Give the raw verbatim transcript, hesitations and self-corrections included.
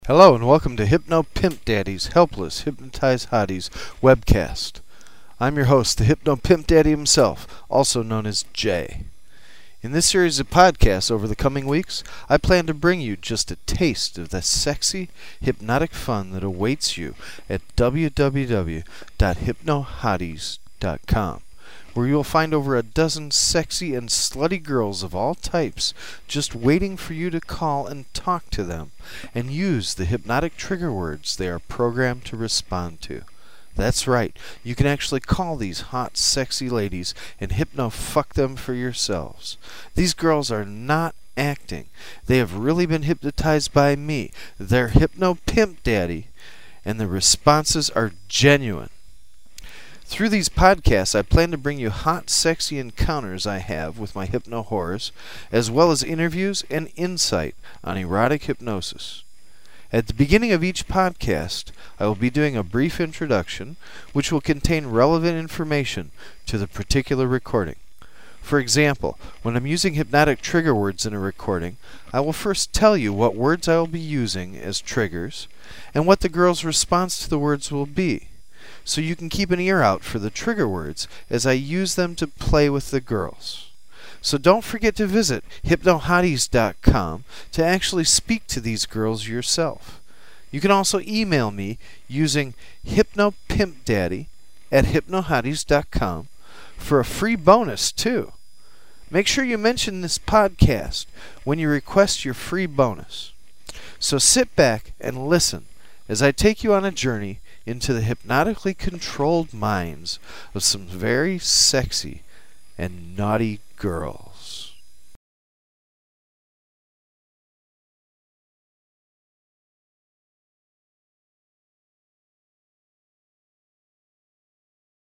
Hello and welcome to Hypno Pimp Daddy's Helpless Hypnotized Hotties webcast. I'm your host, the Hypno Pimp Daddy himself, also known as Jay. In this series of podcasts over the coming weeks, I plan to bring you just a taste of the sexy, hypnotic fun that awaits you at w w w dot hypno hotties dot com, where you'll find over a dozen sexy and slutty girls of all types just waiting for you to call and talk to them and use the hypnotic trigger words they are programmed to respond to. That's right, you can actually call these hot, sexy ladies and hypno-fuck them for yourselves. These girls are not acting. They have really been hypnotized by me, their Hypno Pimp Daddy, and the responses are genuine. Through these podcasts, I plan to bring you hot, sexy encounters I have with my hypno whores, as well as interviews and insight on erotic hypnosis. At the beginning of each podcast, I will be doing a brief introduction, which will contain relevant information to the particular recording. For example, when I'm using hypnotic trigger words in a recording, I will first tell you what words I will be using as triggers, and what the girl's response to the words will be, so you can keep an ear out for the trigger words as I use them to play with the girls. So don't forget to visit hypno hotties dot com to actually speak to these girls yourself. You can also email me using hypnopimpdaddy at hypno hotties dot com for a free bonus too. Make sure you mention this podcast when you request your free bonus. So sit back and listen as I take you on a journey into the hypnotically controlled minds of some very sexy and naughty girls.